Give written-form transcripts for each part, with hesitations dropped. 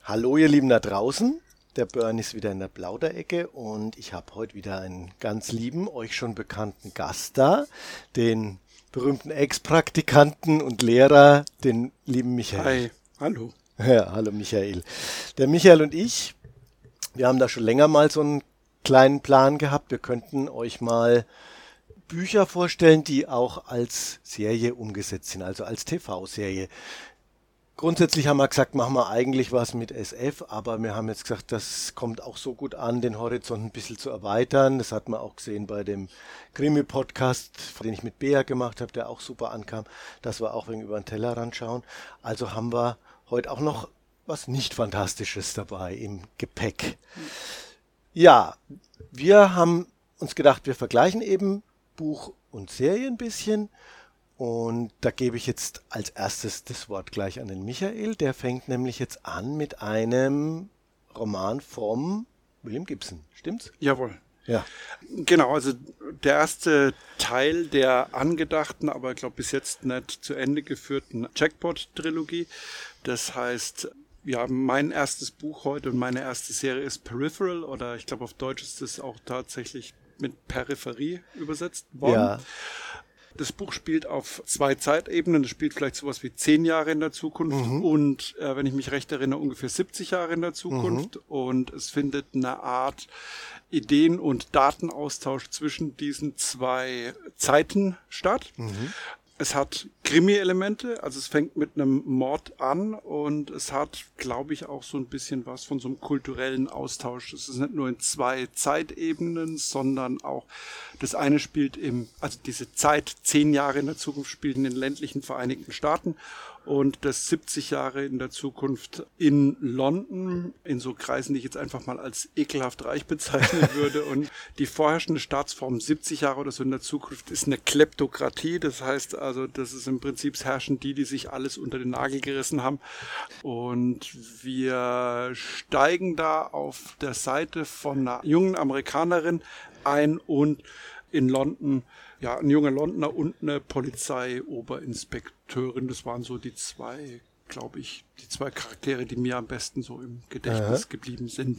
Hallo ihr Lieben da draußen, der Björn ist wieder in der Plauderecke und ich habe heute wieder einen ganz lieben, euch schon bekannten Gast da, den berühmten Ex-Praktikanten und Lehrer, den lieben Michael. Hi, hallo. Ja, hallo Michael. Der Michael und ich, wir haben da schon länger mal so einen kleinen Plan gehabt, wir könnten euch mal Bücher vorstellen, die auch als Serie umgesetzt sind, also als TV-Serie. Grundsätzlich haben wir gesagt, machen wir eigentlich was mit SF, aber wir haben jetzt gesagt, das kommt auch so gut an, den Horizont ein bisschen zu erweitern. Das hat man auch gesehen bei dem Krimi-Podcast, den ich mit Bea gemacht habe, der auch super ankam, dass wir auch wegen über den Tellerrand schauen. Also haben wir heute auch noch was nicht Fantastisches dabei im Gepäck. Ja, wir haben uns gedacht, wir vergleichen eben Buch und Serie ein bisschen. Und da gebe ich jetzt als erstes das Wort gleich an den Michael. Der fängt nämlich jetzt an mit einem Roman vom William Gibson. Stimmt's? Jawohl. Ja. Genau, also der erste Teil der angedachten, aber ich glaube bis jetzt nicht zu Ende geführten Jackpot-Trilogie. Das heißt, ja, mein erstes Buch heute und meine erste Serie ist Peripheral, oder ich glaube auf Deutsch ist das auch tatsächlich mit Peripherie übersetzt worden. Ja. Das Buch spielt auf 2 Zeitebenen. Das spielt vielleicht sowas wie 10 Jahre in der Zukunft und, wenn ich mich recht erinnere, ungefähr 70 Jahre in der Zukunft. Und es findet eine Art Ideen- und Datenaustausch zwischen diesen 2 Zeiten statt. Es hat Krimi-Elemente, also es fängt mit einem Mord an und es hat, glaube ich, auch so ein bisschen was von so einem kulturellen Austausch. Es ist nicht nur in 2 Zeitebenen, sondern auch das eine spielt also diese Zeit 10 Jahre in der Zukunft spielt in den ländlichen Vereinigten Staaten und das 70 Jahre in der Zukunft in London, in so Kreisen, die ich jetzt einfach mal als ekelhaft reich bezeichnen würde. Und die vorherrschende Staatsform 70 Jahre oder so in der Zukunft ist eine Kleptokratie. Das heißt also, das ist im Prinzip herrschen die sich alles unter den Nagel gerissen haben. Und wir steigen da auf der Seite von einer jungen Amerikanerin ein und in London, ja, ein junger Londoner und eine Polizeioberinspekteurin. Das waren so die 2, glaube ich, die 2 Charaktere, die mir am besten so im Gedächtnis geblieben sind.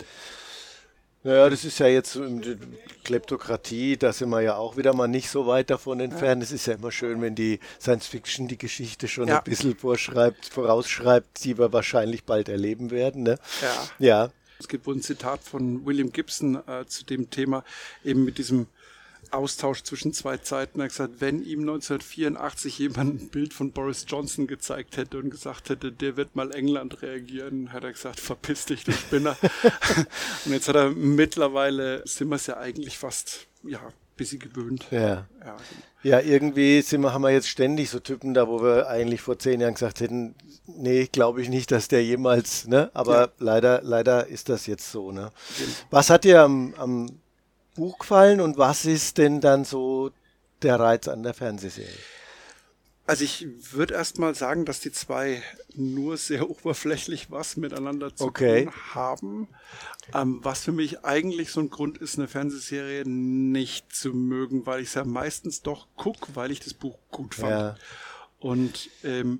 Naja, das ist ja jetzt so in Kleptokratie, da sind wir ja auch wieder mal nicht so weit davon entfernt. Es ist ja immer schön, wenn die Science-Fiction die Geschichte schon ein bisschen vorausschreibt, die wir wahrscheinlich bald erleben werden. Ne? Ja. Es gibt wohl ein Zitat von William Gibson zu dem Thema, eben mit diesem Austausch zwischen 2 Zeiten. Er hat gesagt, wenn ihm 1984 jemand ein Bild von Boris Johnson gezeigt hätte und gesagt hätte, der wird mal England reagieren, hat er gesagt, verpiss dich, du Spinner. Und jetzt hat er mittlerweile, sind wir es ja eigentlich fast, ja, ein bisschen gewöhnt. Ja, irgendwie haben wir jetzt ständig so Typen da, wo wir eigentlich vor 10 Jahren gesagt hätten, nee, glaube ich nicht, dass der jemals, ne? Aber leider ist das jetzt so, ne? Genau. Was hat dir am Buch gefallen und was ist denn dann so der Reiz an der Fernsehserie? Also ich würde erst mal sagen, dass die 2 nur sehr oberflächlich was miteinander zu tun haben. Was für mich eigentlich so ein Grund ist, eine Fernsehserie nicht zu mögen, weil ich es ja meistens doch gucke, weil ich das Buch gut fand. Ja. Und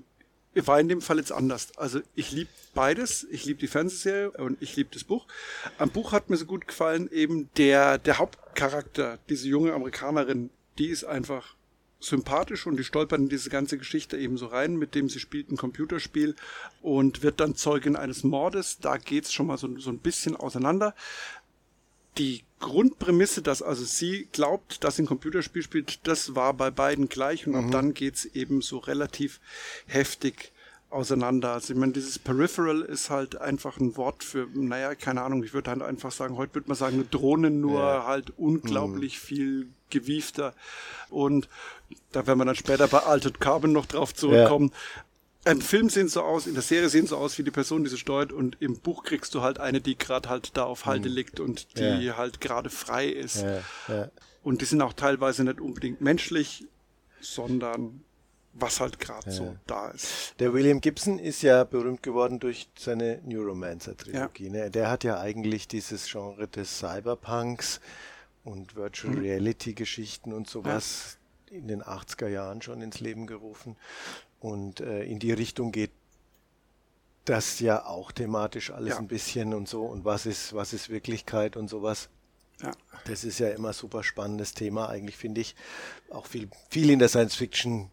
war in dem Fall jetzt anders. Also ich liebe beides. Ich liebe die Fernsehserie und ich liebe das Buch. Am Buch hat mir so gut gefallen, eben der Hauptcharakter, diese junge Amerikanerin, die ist einfach sympathisch und die stolpert in diese ganze Geschichte eben so rein, mit dem sie spielt ein Computerspiel und wird dann Zeugin eines Mordes. Da geht's schon mal so ein bisschen auseinander. Die Grundprämisse, dass also sie glaubt, dass sie ein Computerspiel spielt, das war bei beiden gleich und ab dann geht's eben so relativ heftig auseinander. Also ich meine, dieses Peripheral ist halt einfach ein Wort für, naja, keine Ahnung, ich würde halt einfach sagen, heute würde man sagen, eine Drohne, nur halt unglaublich viel gewiefter. Und da werden wir dann später bei Altered Carbon noch drauf zurückkommen. Im Film sehen so aus, in der Serie sehen so aus wie die Person, die sie steuert, und im Buch kriegst du halt eine, die gerade halt da auf Halde liegt und die halt gerade frei ist. Und die sind auch teilweise nicht unbedingt menschlich, sondern was halt gerade so da ist. Der William Gibson ist ja berühmt geworden durch seine Neuromancer-Trilogie. Ne? Der hat ja eigentlich dieses Genre des Cyberpunks und Virtual Reality-Geschichten und sowas in den 80er Jahren schon ins Leben gerufen. Und in die Richtung geht das ja auch thematisch alles Ja. ein bisschen und so und was ist Wirklichkeit und sowas. Ja. Das ist ja immer super spannendes Thema, eigentlich finde ich auch viel in der Science Fiction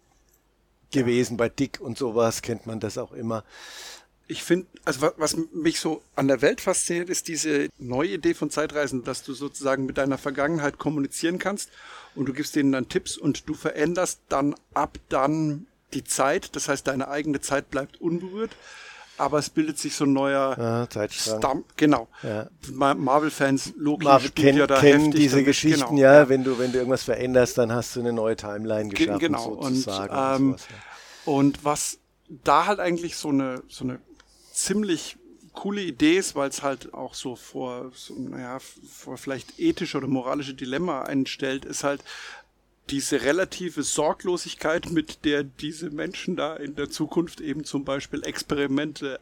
gewesen. Bei Dick und sowas kennt man das auch immer. Ich finde, also was mich so an der Welt fasziniert, ist diese neue Idee von Zeitreisen, dass du sozusagen mit deiner Vergangenheit kommunizieren kannst und du gibst denen dann Tipps und du veränderst dann die Zeit. Das heißt, deine eigene Zeit bleibt unberührt, aber es bildet sich so ein neuer Zeitstrang. Genau. Ja. Marvel-Fans, Loki Marvel spielt ja da kennen heftig diese damit. Geschichten, Genau, ja, wenn du irgendwas veränderst, dann hast du eine neue Timeline geschaffen, genau. sozusagen. Und, und was da halt eigentlich so eine ziemlich coole Idee ist, weil es halt auch so vor vielleicht ethische oder moralische Dilemma einstellt, ist halt diese relative Sorglosigkeit, mit der diese Menschen da in der Zukunft eben zum Beispiel Experimente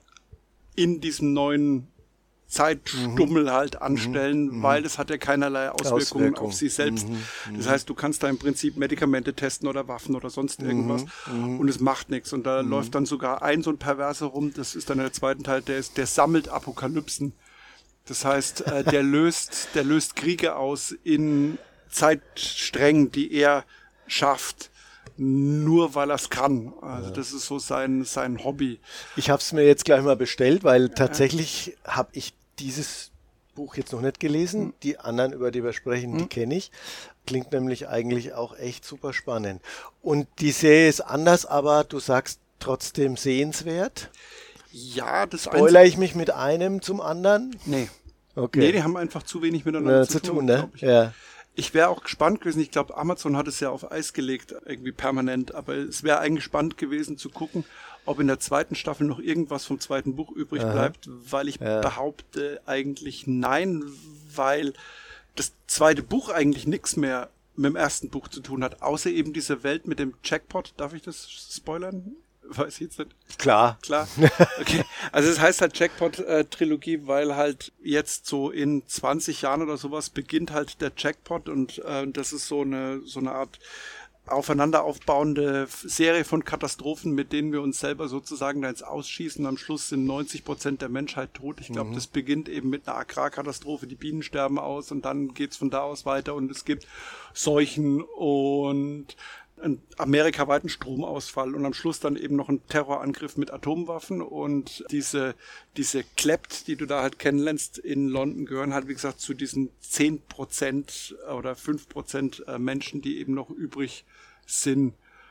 in diesem neuen Zeitstummel halt anstellen, weil das hat ja keinerlei Auswirkungen auf sie selbst. Das heißt, du kannst da im Prinzip Medikamente testen oder Waffen oder sonst irgendwas und es macht nichts. Und da läuft dann sogar so ein Perverser rum, das ist dann der zweite Teil, der sammelt Apokalypsen. Das heißt, der löst Kriege aus in Zeitsträngen, die er schafft, nur weil er es kann. Also das ist so sein Hobby. Ich habe es mir jetzt gleich mal bestellt, weil tatsächlich habe ich dieses Buch jetzt noch nicht gelesen. Die anderen, über die wir sprechen, die kenne ich. Klingt nämlich eigentlich auch echt super spannend. Und die Serie ist anders, aber du sagst trotzdem sehenswert. Ja, das Spoiler ich mich mit einem zum anderen? Nee. Okay. Nee, die haben einfach zu wenig miteinander zu tun, ne? glaube ich. Ja. Ich wäre auch gespannt gewesen, ich glaube, Amazon hat es ja auf Eis gelegt, irgendwie permanent, aber es wäre eigentlich spannend gewesen zu gucken, ob in der zweiten Staffel noch irgendwas vom zweiten Buch übrig bleibt, weil ich behaupte eigentlich nein, weil das zweite Buch eigentlich nichts mehr mit dem ersten Buch zu tun hat, außer eben diese Welt mit dem Jackpot. Darf ich das spoilern? Weiß ich jetzt nicht. Klar. Okay. Also es heißt halt Jackpot-Trilogie, weil halt jetzt so in 20 Jahren oder sowas beginnt halt der Jackpot und das ist so eine Art aufeinander aufbauende Serie von Katastrophen, mit denen wir uns selber sozusagen da ins Ausschießen. Am Schluss sind 90% der Menschheit tot. Ich glaube, das beginnt eben mit einer Agrarkatastrophe. Die Bienen sterben aus und dann geht's von da aus weiter und es gibt Seuchen und einen amerikaweiten Stromausfall und am Schluss dann eben noch ein Terrorangriff mit Atomwaffen und diese Klept, die du da halt kennenlernst in London, gehören halt, wie gesagt, zu diesen 10% oder 5% Menschen, die eben noch übrig sind.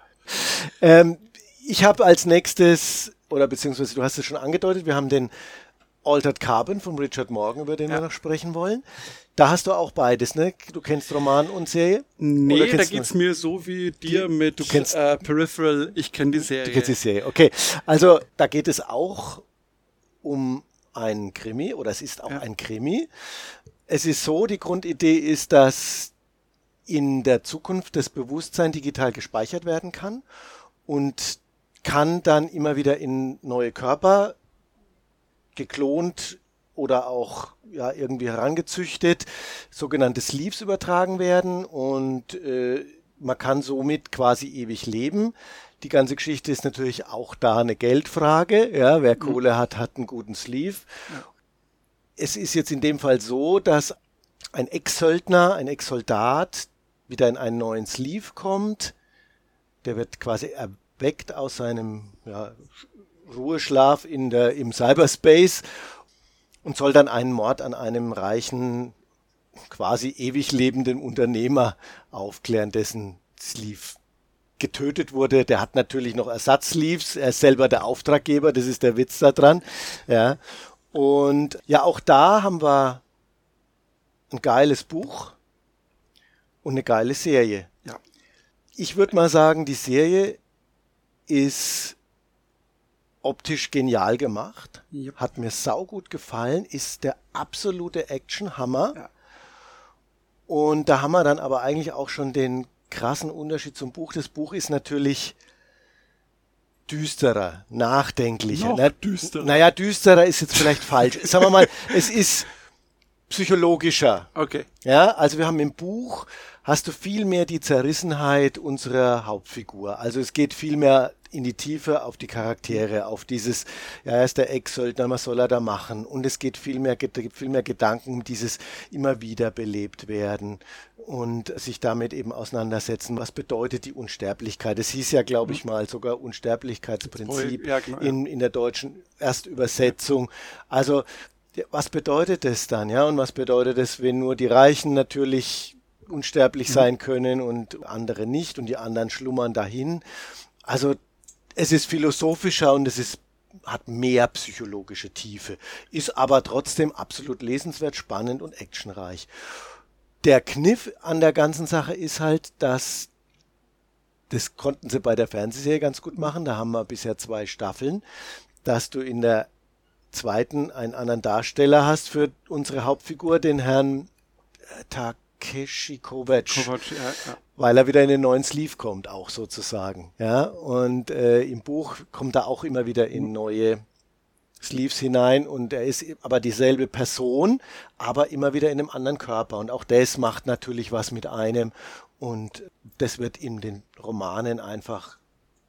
Ich habe als nächstes, oder beziehungsweise du hast es schon angedeutet, wir haben den Altered Carbon von Richard Morgan, über den wir noch sprechen wollen. Da hast du auch beides, ne? Du kennst Roman und Serie? Nee, da geht's mir so wie dir mit Peripheral. Ich kenne die Serie. Du kennst die Serie, okay. Also da geht es auch um einen Krimi, oder es ist auch ein Krimi. Es ist so, die Grundidee ist, dass in der Zukunft das Bewusstsein digital gespeichert werden kann und kann dann immer wieder in neue Körper geklont oder auch irgendwie herangezüchtet, sogenannte Sleeves übertragen werden und man kann somit quasi ewig leben. Die ganze Geschichte ist natürlich auch da eine Geldfrage. Ja, wer Kohle hat, hat einen guten Sleeve. Ja. Es ist jetzt in dem Fall so, dass ein Ex-Söldner, ein Ex-Soldat wieder in einen neuen Sleeve kommt. Der wird quasi erweckt aus seinem Ruheschlaf im Cyberspace und soll dann einen Mord an einem reichen, quasi ewig lebenden Unternehmer aufklären, dessen Sleeve getötet wurde. Der hat natürlich noch Ersatzsleeves, er ist selber der Auftraggeber, das ist der Witz da dran. Ja. Und ja, auch da haben wir ein geiles Buch und eine geile Serie. Ja. Ich würde mal sagen, die Serie ist optisch genial gemacht, hat mir saugut gefallen, ist der absolute Action-Hammer. Ja. Und da haben wir dann aber eigentlich auch schon den krassen Unterschied zum Buch. Das Buch ist natürlich düsterer, nachdenklicher. Düsterer. Naja, düsterer ist jetzt vielleicht falsch. Sagen wir mal, es ist psychologischer. Okay. Ja, also wir haben im Buch, hast du viel mehr die Zerrissenheit unserer Hauptfigur. Also es geht viel mehr in die Tiefe auf die Charaktere, auf dieses, ja, er ist der Ex-Söldner, was soll er da machen? Und es geht viel mehr Gedanken um dieses immer wieder belebt werden und sich damit eben auseinandersetzen. Was bedeutet die Unsterblichkeit? Es hieß ja, glaube ich mal, sogar Unsterblichkeitsprinzip Ja, genau, in der deutschen Erstübersetzung. Also, was bedeutet das dann, ja? Und was bedeutet es, wenn nur die Reichen natürlich unsterblich sein können und andere nicht und die anderen schlummern dahin? Also, es ist philosophischer und hat mehr psychologische Tiefe, ist aber trotzdem absolut lesenswert, spannend und actionreich. Der Kniff an der ganzen Sache ist halt, dass das konnten sie bei der Fernsehserie ganz gut machen, da haben wir bisher 2 Staffeln, dass du in der zweiten einen anderen Darsteller hast für unsere Hauptfigur, den Herrn Takeshi Kovacs. Weil er wieder in den neuen Sleeve kommt, auch sozusagen. Ja, und im Buch kommt er auch immer wieder in neue Sleeves hinein und er ist aber dieselbe Person, aber immer wieder in einem anderen Körper. Und auch das macht natürlich was mit einem und das wird in den Romanen einfach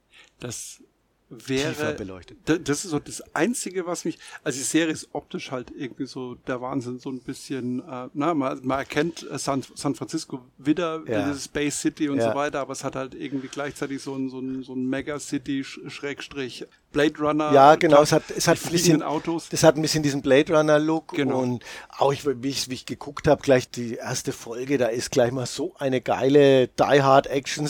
tiefer beleuchtet. Das ist so das Einzige, was mich, also die Serie ist optisch halt irgendwie so der Wahnsinn, so ein bisschen, man erkennt San Francisco wieder, diese Space City und so weiter, aber es hat halt irgendwie gleichzeitig so ein Mega-City Schrägstrich Blade Runner. Ja, genau, es hat ein bisschen Autos. Das hat ein bisschen diesen Blade Runner Look, genau. Und auch wie ich geguckt habe, gleich die erste Folge, da ist gleich mal so eine geile Die Hard Action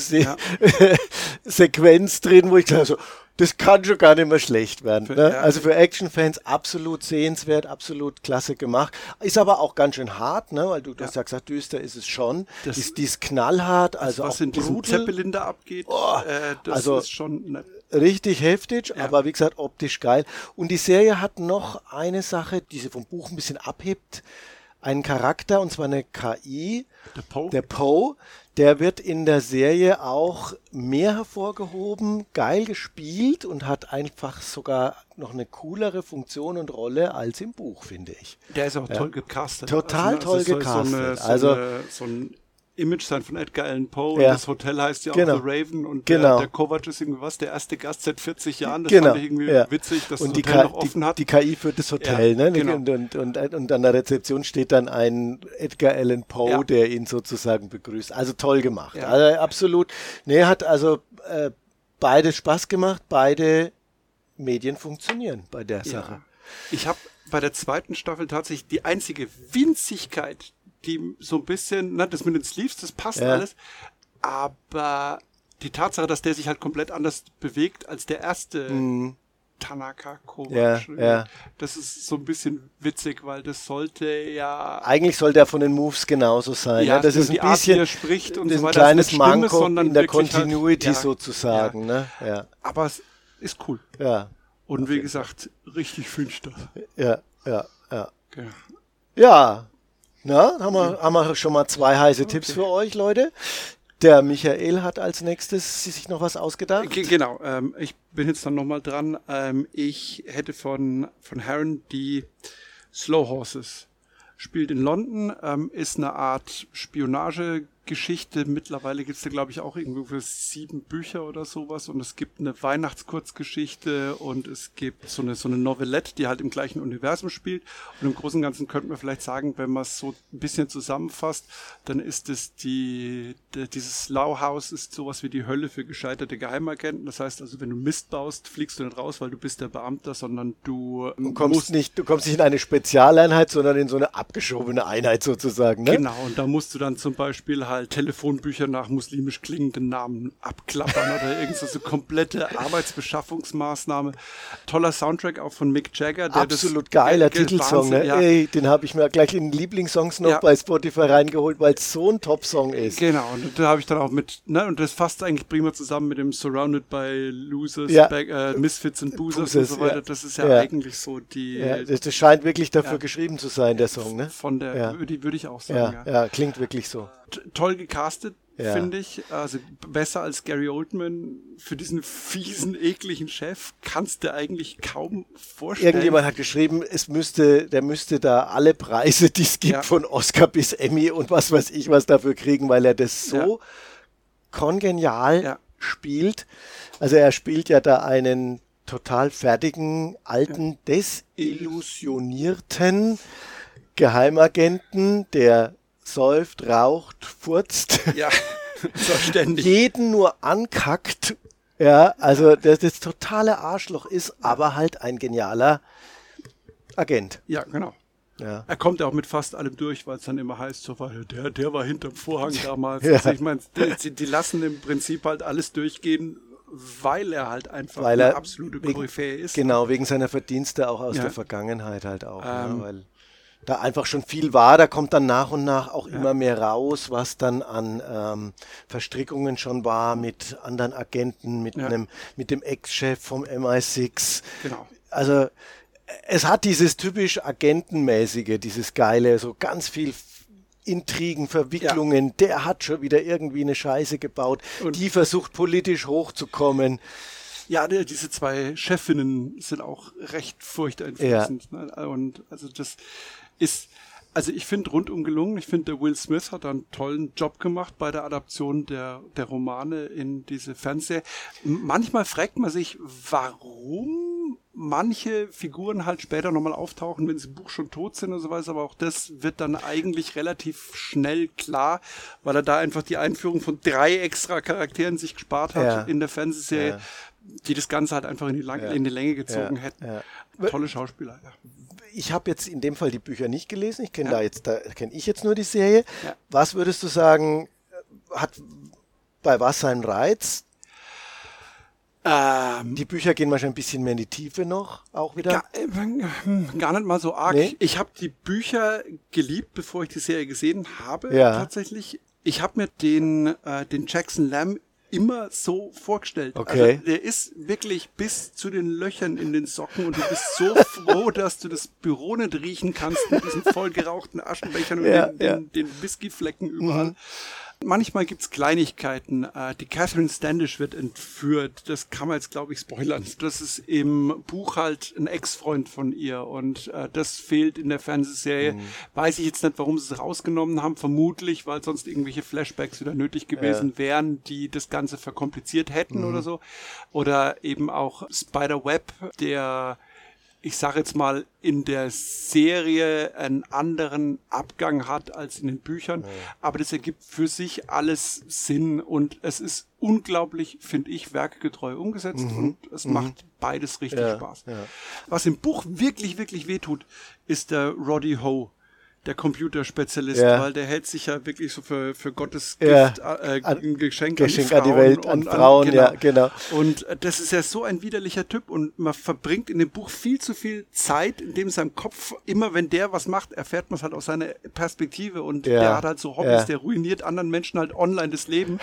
Sequenz drin, wo ich dachte so, das kann schon gar nicht mehr schlecht werden. Ne? Also für Action-Fans absolut sehenswert, absolut klasse gemacht. Ist aber auch ganz schön hart, ne? Weil du hast ja gesagt, düster ist es schon. Die ist knallhart, also was auch in diesem Zeppelin da abgeht, das ist schon nett. Richtig heftig, aber wie gesagt, optisch geil. Und die Serie hat noch eine Sache, die sie vom Buch ein bisschen abhebt. Einen Charakter, und zwar eine KI, der Poe, der wird in der Serie auch mehr hervorgehoben, geil gespielt und hat einfach sogar noch eine coolere Funktion und Rolle als im Buch, finde ich. Der ist auch toll gecastet. Total toll gecastet. So ein Image sein von Edgar Allan Poe und das Hotel heißt ja auch The Raven und der Kovac ist irgendwie der erste Gast seit 40 Jahren, das fand ich irgendwie witzig, dass und das Hotel noch offen hat. Die KI führt das Hotel, ne? Genau. Und an der Rezeption steht dann ein Edgar Allan Poe, der ihn sozusagen begrüßt. Also toll gemacht. Ja. Also absolut. Hat also beide Spaß gemacht, beide Medien funktionieren bei der Sache. Ich habe bei der zweiten Staffel tatsächlich die einzige Winzigkeit, die so ein bisschen, das mit den Sleeves, das passt alles, aber die Tatsache, dass der sich halt komplett anders bewegt als der erste Tanaka Kovacs, das ist so ein bisschen witzig, weil das sollte eigentlich soll der von den Moves genauso sein. Ja, das ist ein bisschen spricht und das so ein weiter, kleines Stimme, Manko in der Continuity halt, sozusagen. Ne? Ja. Aber es ist cool. Ja. Und wie gesagt, richtig finster. Ja. Okay. Ja. Haben wir schon mal 2 heiße Tipps für euch, Leute. Der Michael hat als nächstes sich noch was ausgedacht. Genau, ich bin jetzt dann nochmal dran. Ich hätte von Heron die Slow Horses. Spielt in London, ist eine Art Spionagegeschichte. Mittlerweile gibt es da, glaube ich, auch irgendwie für 7 Bücher oder sowas. Und es gibt eine Weihnachtskurzgeschichte und es gibt so eine Novelette, die halt im gleichen Universum spielt. Und im Großen und Ganzen könnte man vielleicht sagen, wenn man es so ein bisschen zusammenfasst, dann ist es dieses Slough House ist sowas wie die Hölle für gescheiterte Geheimagenten. Das heißt also, wenn du Mist baust, fliegst du nicht raus, weil du bist der Beamter, sondern du kommst nicht in eine Spezialeinheit, sondern in so eine abgeschobene Einheit sozusagen. Ne? Genau, und da musst du dann zum Beispiel halt Telefonbücher nach muslimisch klingenden Namen abklappern oder irgend so komplette Arbeitsbeschaffungsmaßnahme. Toller Soundtrack auch von Mick Jagger. Der absolut geiler Titelsong. Ne? Ja. Ey, den habe ich mir gleich in den Lieblingssongs noch bei Spotify reingeholt, weil es so ein Top-Song ist. Genau, und da habe ich dann auch und das fasst eigentlich prima zusammen mit dem Surrounded by Losers, Misfits and Boozers und so weiter. Das ist ja eigentlich so die... Ja, das scheint wirklich dafür geschrieben zu sein, der Song. Ne? Von der würde ich auch sagen. Ja, klingt wirklich so. Toll gecastet, finde ich. Also besser als Gary Oldman. Für diesen fiesen, ekligen Chef kannst du eigentlich kaum vorstellen. Irgendjemand hat geschrieben, der müsste da alle Preise, die es gibt, von Oscar bis Emmy und was weiß ich was dafür kriegen, weil er das so kongenial spielt. Also er spielt ja da einen total fertigen, alten, desillusionierten Geheimagenten, der säuft, raucht, furzt, Ja, verständlich. jeden nur ankackt. Ja, also das totale Arschloch ist, aber halt ein genialer Agent. Ja, genau. Ja. Er kommt ja auch mit fast allem durch, weil es dann immer heißt, so, weil der war hinterm Vorhang damals. Ja. Also ich meine, die lassen im Prinzip halt alles durchgehen, weil er halt einfach eine absolute Koryphäe ist. Genau, wegen seiner Verdienste auch aus Ja. der Vergangenheit halt auch. Weil da einfach schon viel war, da kommt dann nach und nach auch immer mehr raus, was dann an Verstrickungen schon war mit anderen Agenten, mit dem Ex-Chef vom MI6. Genau. Also es hat dieses typisch Agentenmäßige, dieses geile, so ganz viel Intrigen, Verwicklungen, der hat schon wieder irgendwie eine Scheiße gebaut, und die versucht politisch hochzukommen. Ja, diese zwei Chefinnen sind auch recht furchteinflößend. Ja. Ne? Und also das ist, also ich finde rundum gelungen. Ich finde, der Will Smith hat einen tollen Job gemacht bei der Adaption der Romane in diese Fernsehserie. Manchmal fragt man sich, warum manche Figuren halt später nochmal auftauchen, wenn sie im Buch schon tot sind und so weiter, aber auch das wird dann eigentlich relativ schnell klar, weil er da einfach die Einführung von 3 extra Charakteren sich gespart hat in der Fernsehserie, die das Ganze halt einfach in die Länge gezogen hätten. Ja. Tolle Schauspieler, Ich habe jetzt in dem Fall die Bücher nicht gelesen, ich kenne kenne ich jetzt nur die Serie. Ja. Was würdest du sagen, hat bei was seinen Reiz? Die Bücher gehen wahrscheinlich ein bisschen mehr in die Tiefe noch, auch wieder? Gar nicht mal so arg. Nee? Ich habe die Bücher geliebt, bevor ich die Serie gesehen habe, tatsächlich. Ich habe mir den Jackson Lamb immer so vorgestellt. Okay. Also der ist wirklich bis zu den Löchern in den Socken und du bist so froh, dass du das Büro nicht riechen kannst mit diesen vollgerauchten Aschenbechern und den Whiskyflecken überall. Manchmal gibt's Kleinigkeiten. Die Catherine Standish wird entführt. Das kann man jetzt, glaube ich, spoilern. Das ist im Buch halt ein Ex-Freund von ihr und das fehlt in der Fernsehserie. Weiß ich jetzt nicht, warum sie es rausgenommen haben. Vermutlich, weil sonst irgendwelche Flashbacks wieder nötig gewesen wären, die das Ganze verkompliziert hätten oder so. Oder eben auch Spider-Web, der, ich sage jetzt mal, in der Serie einen anderen Abgang hat als in den Büchern. Aber das ergibt für sich alles Sinn und es ist unglaublich, finde ich, werkgetreu umgesetzt und es macht beides richtig Spaß. Ja. Was im Buch wirklich, wirklich wehtut, ist der Roddy Ho, der Computerspezialist, weil der hält sich ja wirklich so für Gottes Gift, ein Geschenk an die Welt, an Frauen, genau. Und das ist ja so ein widerlicher Typ und man verbringt in dem Buch viel zu viel Zeit, in dem seinem Kopf, immer wenn der was macht, erfährt man es halt aus seiner Perspektive und der hat halt so Hobbys, der ruiniert anderen Menschen halt online das Leben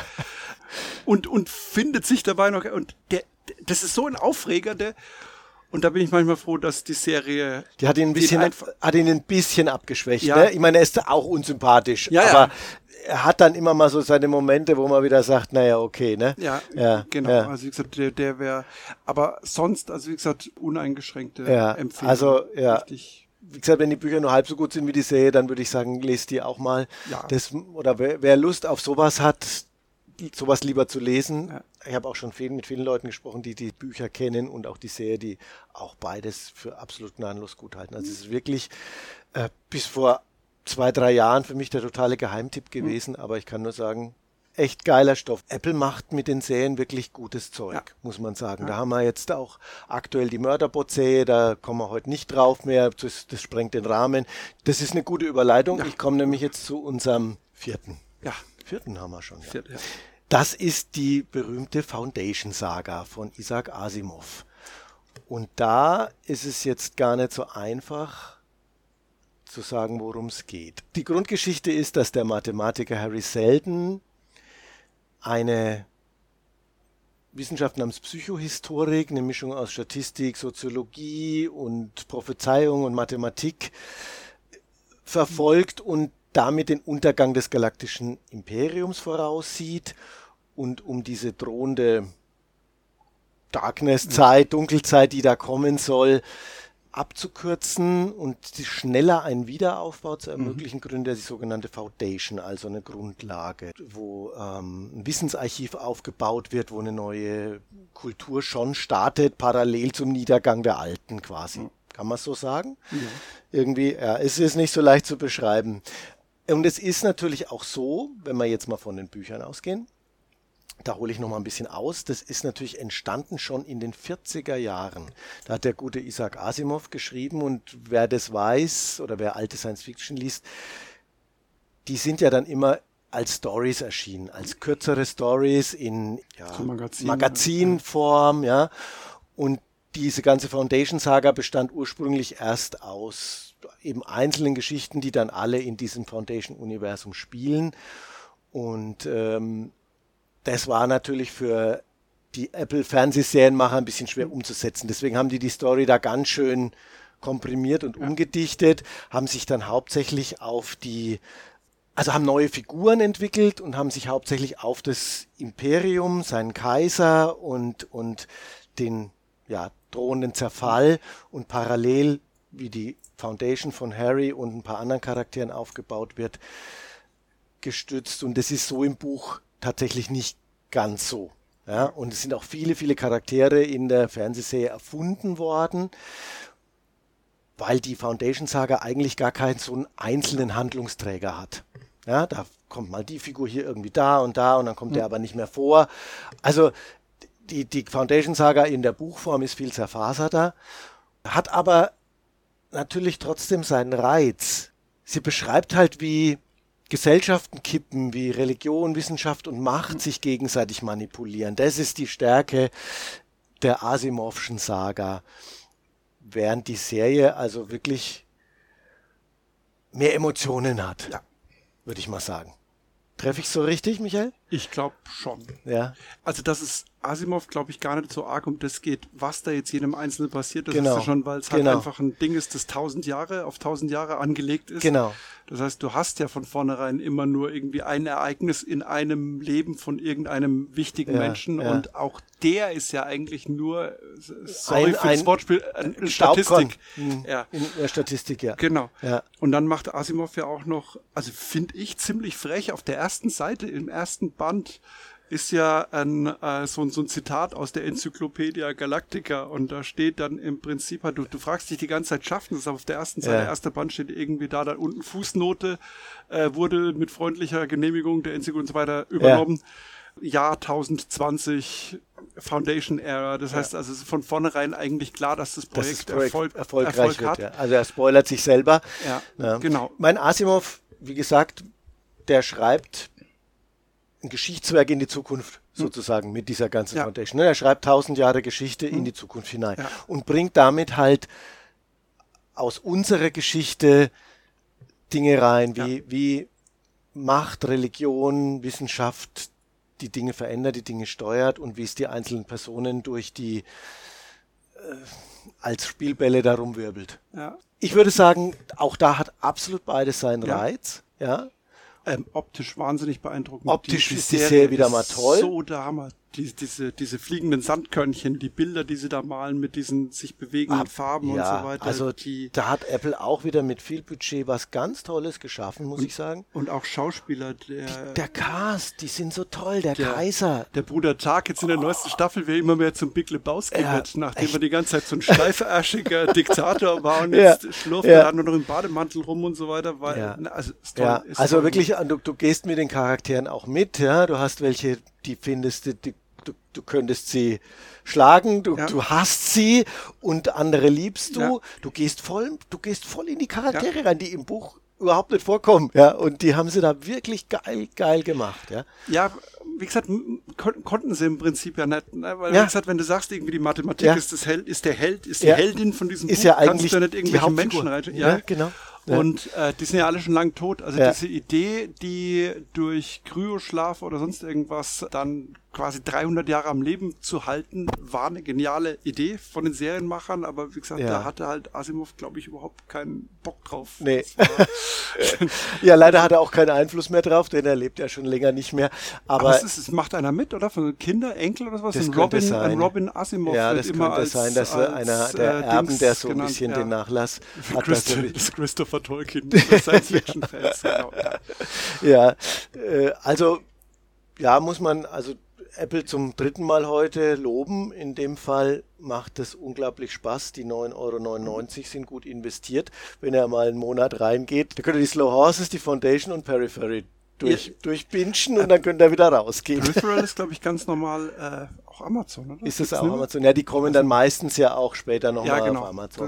und findet sich dabei noch, und das ist so ein Aufreger, und da bin ich manchmal froh, dass die Serie... Die hat ihn ein bisschen abgeschwächt. Ja. Ne? Ich meine, er ist auch unsympathisch, aber er hat dann immer mal so seine Momente, wo man wieder sagt, naja, okay, ne? Ja, genau. Ja. Also wie gesagt, der wäre... Aber sonst, also wie gesagt, uneingeschränkte Empfehlung. Also, richtig. Wie gesagt, wenn die Bücher nur halb so gut sind wie die Serie, dann würde ich sagen, lest die auch mal. Ja. Oder wer Lust auf sowas hat, sowas lieber zu lesen. Ja. Ich habe auch schon mit vielen Leuten gesprochen, die die Bücher kennen und auch die Serie, die auch beides für absolut gnadenlos gut halten. Also es ist wirklich bis vor 2-3 Jahren für mich der totale Geheimtipp gewesen, aber ich kann nur sagen, echt geiler Stoff. Apple macht mit den Serien wirklich gutes Zeug, muss man sagen. Ja. Da haben wir jetzt auch aktuell die Mörderbot-Serie, da kommen wir heute nicht drauf mehr, das sprengt den Rahmen. Das ist eine gute Überleitung. Ja. Ich komme nämlich jetzt zu unserem 4. Ja. 4. haben wir schon. 4. Ja. Das ist die berühmte Foundation-Saga von Isaac Asimov. Und da ist es jetzt gar nicht so einfach zu sagen, worum es geht. Die Grundgeschichte ist, dass der Mathematiker Harry Seldon eine Wissenschaft namens Psychohistorik, eine Mischung aus Statistik, Soziologie und Prophezeiung und Mathematik verfolgt und damit den Untergang des galaktischen Imperiums voraussieht und um diese drohende Darkness-Zeit, Dunkelzeit, die da kommen soll, abzukürzen und schneller einen Wiederaufbau zu ermöglichen, gründet er die sogenannte Foundation, also eine Grundlage, wo ein Wissensarchiv aufgebaut wird, wo eine neue Kultur schon startet, parallel zum Niedergang der alten quasi. Kann man es so sagen? Ja. Irgendwie, ja, es ist nicht so leicht zu beschreiben. Und es ist natürlich auch so, wenn wir jetzt mal von den Büchern ausgehen, da hole ich noch mal ein bisschen aus, das ist natürlich entstanden schon in den 40er Jahren. Da hat der gute Isaac Asimov geschrieben und wer das weiß oder wer alte Science-Fiction liest, die sind ja dann immer als Stories erschienen, als kürzere Stories in Magazinform, ja. Und diese ganze Foundation-Saga bestand ursprünglich erst aus eben einzelnen Geschichten, die dann alle in diesem Foundation-Universum spielen. Und das war natürlich für die Apple-Fernsehserienmacher ein bisschen schwer umzusetzen. Deswegen haben die Story da ganz schön komprimiert und umgedichtet, haben sich dann hauptsächlich haben neue Figuren entwickelt und haben sich hauptsächlich auf das Imperium, seinen Kaiser und den drohenden Zerfall und parallel, wie die Foundation von Harry und ein paar anderen Charakteren aufgebaut wird, gestützt. Und das ist so im Buch tatsächlich nicht ganz so. Ja? Und es sind auch viele, viele Charaktere in der Fernsehserie erfunden worden, weil die Foundation-Saga eigentlich gar keinen so einen einzelnen Handlungsträger hat. Ja, da kommt mal die Figur hier irgendwie da und dann kommt der aber nicht mehr vor. Also die Foundation-Saga in der Buchform ist viel zerfaserter, hat aber natürlich trotzdem seinen Reiz. Sie beschreibt halt, wie Gesellschaften kippen, wie Religion, Wissenschaft und Macht sich gegenseitig manipulieren. Das ist die Stärke der Asimovschen Saga. Während die Serie also wirklich mehr Emotionen hat, würde ich mal sagen. Treffe ich so richtig, Michael? Ich glaube schon. Ja. Also dass es Asimov, glaube ich, gar nicht so arg um das geht, was da jetzt jedem Einzelnen passiert. Das ist ja schon, weil es halt einfach ein Ding ist, das 1000 Jahre auf 1000 Jahre angelegt ist. Genau. Das heißt, du hast ja von vornherein immer nur irgendwie ein Ereignis in einem Leben von irgendeinem wichtigen Menschen und auch der ist ja eigentlich nur, sorry für das Wortspiel, eine Statistik. In der Statistik, ja. Genau. Ja. Und dann macht Asimov ja auch noch, also finde ich ziemlich frech, auf der ersten Seite, im ersten Band, ist ja so ein Zitat aus der Enzyklopädie Galactica und da steht dann im Prinzip, du fragst dich die ganze Zeit, schaffen es, aber auf der ersten Seite, der erste Band steht irgendwie da unten Fußnote, wurde mit freundlicher Genehmigung der Enzyklopädie und so weiter übernommen. Jahr 1020 Foundation Era, das heißt also es ist von vornherein eigentlich klar, dass das Projekt erfolgreich hat. Ja. Also er spoilert sich selber. Ja, genau. Mein Asimov, wie gesagt, der schreibt ein Geschichtswerk in die Zukunft sozusagen mit dieser ganzen Foundation. Er schreibt 1000 Jahre Geschichte in die Zukunft hinein und bringt damit halt aus unserer Geschichte Dinge rein, wie Macht, Religion, Wissenschaft die Dinge verändert, die Dinge steuert und wie es die einzelnen Personen durch die als Spielbälle darum wirbelt. Ja. Ich würde sagen, auch da hat absolut beides seinen Reiz. Ja. Optisch wahnsinnig beeindruckend. Optisch ist die Serie wieder mal toll. So der Hammer. Diese fliegenden Sandkörnchen, die Bilder, die sie da malen mit diesen sich bewegenden Farben und so weiter. Also da hat Apple auch wieder mit viel Budget was ganz Tolles geschaffen, muss ich sagen. Und auch Schauspieler. Der Cast, die sind so toll, der Kaiser. Der Bruder Tag jetzt in der neuesten Staffel wäre immer mehr zum Big Lebowski wird, nachdem er die ganze Zeit so ein steiferschiger Diktator war und jetzt schlurft er nur noch im Bademantel rum und so weiter. Ist toll. Also wirklich, du gehst mit den Charakteren auch mit, ja. Du hast welche, die findest du könntest sie schlagen, du hasst sie und andere liebst du. Ja. Du gehst voll in die Charaktere rein, die im Buch überhaupt nicht vorkommen. Ja, und die haben sie da wirklich geil gemacht. Ja, ja, wie gesagt, konnten sie im Prinzip ja nicht. Ne? Weil, wie gesagt, wenn du sagst, irgendwie die Mathematik ist die Heldin von diesem ist Buch, ja eigentlich kannst du nicht irgendwelche Menschen rein. Ja, genau. Ja. Und die sind ja alle schon lang tot. Also diese Idee, die durch Kryoschlaf oder sonst irgendwas dann quasi 300 Jahre am Leben zu halten, war eine geniale Idee von den Serienmachern, aber wie gesagt, da hatte halt Asimov, glaube ich, überhaupt keinen Bock drauf. Nee. Ja, leider hat er auch keinen Einfluss mehr drauf, denn er lebt ja schon länger nicht mehr. Aber es macht einer mit, oder? Von Kinder, Enkel oder was? Das ein Robin Asimov ja, wird das immer könnte sein, dass einer der Erben, der so ein bisschen den Nachlass hat. Das Christopher Tolkien, Science-Fiction-Fans. Genau, ja, also ja, muss man also Apple zum 3. Mal heute loben. In dem Fall macht es unglaublich Spaß. Die 9,99 € sind gut investiert. Wenn er mal einen Monat reingeht, dann könnt ihr die Slow Horses, die Foundation und Periphery durchbingen und dann könnt ihr wieder rausgehen. Peripheral ist, glaube ich, ganz normal auch Amazon, oder? Ist das auch Amazon? Ja, die kommen dann meistens ja auch später nochmal auf Amazon.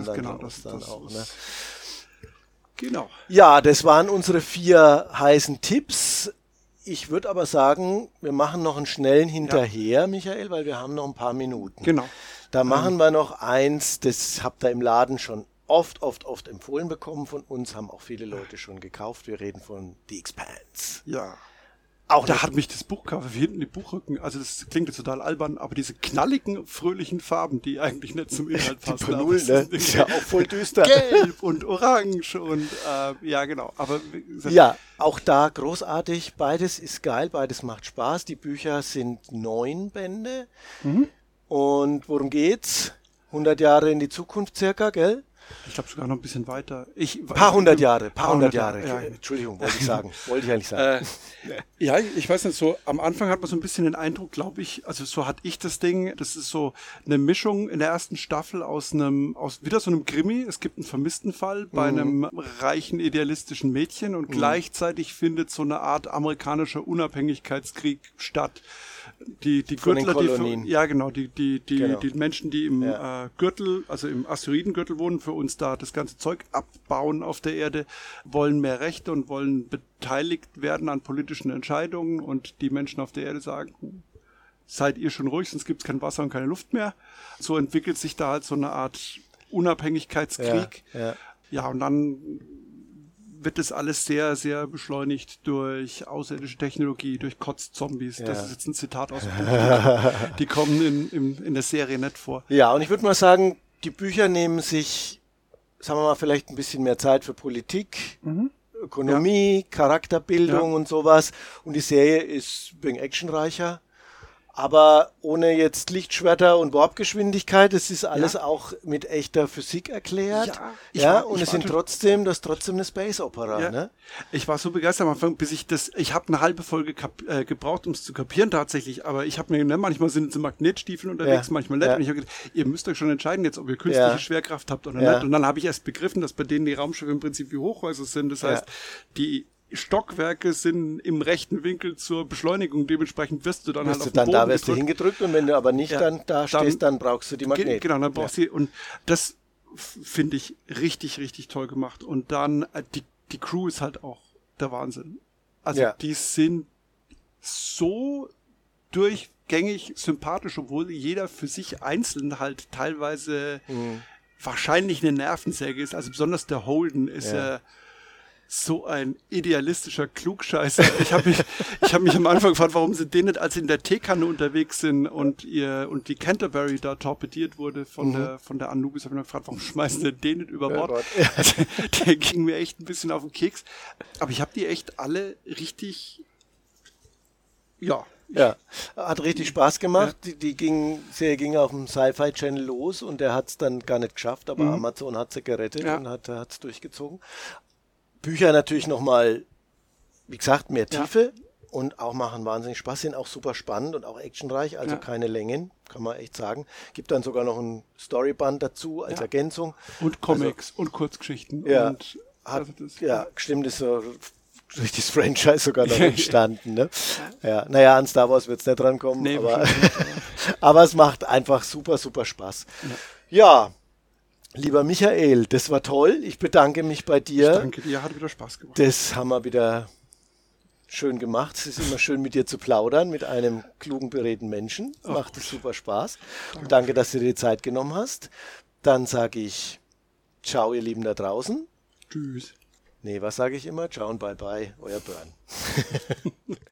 Genau. Ja, das waren unsere 4 heißen Tipps. Ich würde aber sagen, wir machen noch einen schnellen hinterher, Michael, weil wir haben noch ein paar Minuten. Genau. Da machen wir noch eins, das habt ihr im Laden schon oft empfohlen bekommen von uns, haben auch viele Leute schon gekauft. Wir reden von The Expanse. Ja. Auch da hat mich das Buchcover, wie hinten die Buchrücken, also das klingt jetzt total albern, aber diese knalligen, fröhlichen Farben, die eigentlich nicht zum Inhalt passen. Null, ne? Ist ja auch voll düster. Gelb und Orange und ja, genau. Aber ja, auch da großartig. Beides ist geil, beides macht Spaß. Die Bücher sind 9 Bände. Und worum geht's? 100 Jahre in die Zukunft circa, gell? Ich glaube sogar noch ein bisschen weiter. Paar hundert Jahre. Ja. Entschuldigung, wollte ich eigentlich sagen. Ja, ich weiß nicht, so am Anfang hat man so ein bisschen den Eindruck, glaube ich, also so hatte ich das Ding, das ist so eine Mischung in der ersten Staffel aus wieder so einem Krimi. Es gibt einen Vermisstenfall bei einem reichen, idealistischen Mädchen und gleichzeitig findet so eine Art amerikanischer Unabhängigkeitskrieg statt. Die Gürtler, die Menschen, die im Gürtel, also im Asteroidengürtel wohnen, für uns da das ganze Zeug abbauen auf der Erde, wollen mehr Rechte und wollen beteiligt werden an politischen Entscheidungen und die Menschen auf der Erde sagen, seid ihr schon ruhig, sonst gibt es kein Wasser und keine Luft mehr. So entwickelt sich da halt so eine Art Unabhängigkeitskrieg. Ja, und dann wird das alles sehr, sehr beschleunigt durch außerirdische Technologie, durch Kotzzombies. Das ist jetzt ein Zitat aus dem Buch. Die kommen in der Serie nicht vor. Ja, und ich würde mal sagen, die Bücher nehmen sich, sagen wir mal, vielleicht ein bisschen mehr Zeit für Politik, Ökonomie, Charakterbildung und sowas. Und die Serie ist wegen actionreicher. Aber ohne jetzt Lichtschwerter und Warpgeschwindigkeit, es ist alles auch mit echter Physik erklärt. Und es sind trotzdem eine Space Opera. Ne? Ich war so begeistert am Anfang, bis ich habe eine halbe Folge gebraucht, um es zu kapieren tatsächlich, aber ich habe mir, manchmal sind sie Magnetstiefeln unterwegs, manchmal nicht. Und ich habe gedacht, ihr müsst euch schon entscheiden jetzt, ob ihr künstliche Schwerkraft habt oder nicht. Und dann habe ich erst begriffen, dass bei denen die Raumschiffe im Prinzip wie Hochhäuser sind. Das heißt, die Stockwerke sind im rechten Winkel zur Beschleunigung, dementsprechend wirst du dann halt auf den Boden da wirst du hingedrückt und wenn du aber nicht dann da stehst, dann brauchst du die Magnete. Genau, dann brauchst du und das finde ich richtig, richtig toll gemacht. Und dann die Crew ist halt auch der Wahnsinn. Also die sind so durchgängig sympathisch, obwohl jeder für sich einzeln halt teilweise wahrscheinlich eine Nervensäge ist. Also besonders der Holden ist so ein idealistischer Klugscheißer. Ich hab mich am Anfang gefragt, warum sie den nicht, als sie in der Teekanne unterwegs sind und die Canterbury da torpediert wurde von der Anubis, habe ich mich gefragt, warum schmeißen sie den nicht über Bord? Der ging mir echt ein bisschen auf den Keks. Aber ich habe die echt alle richtig, hat richtig Spaß gemacht. Die Serie ging auf dem Sci-Fi Channel los und der hat es dann gar nicht geschafft, aber Amazon hat sie gerettet und hat es durchgezogen. Bücher natürlich nochmal, wie gesagt, mehr Tiefe und auch machen wahnsinnig Spaß, sind auch super spannend und auch actionreich, also keine Längen, kann man echt sagen. Gibt dann sogar noch ein Storyband dazu als Ergänzung. Und Comics und Kurzgeschichten. Und stimmt, ist so durch das Franchise sogar noch entstanden. Ne? Ja, naja, an Star Wars wird es nicht rankommen, aber es macht einfach super, super Spaß. Ja. Lieber Michael, das war toll. Ich bedanke mich bei dir. Ich danke dir, hat wieder Spaß gemacht. Das haben wir wieder schön gemacht. Es ist immer schön, mit dir zu plaudern, mit einem klugen, beredten Menschen. Macht es super Spaß. Und danke, dass du dir die Zeit genommen hast. Dann sage ich ciao, ihr Lieben da draußen. Tschüss. Nee, was sage ich immer? Ciao und bye bye, euer Björn.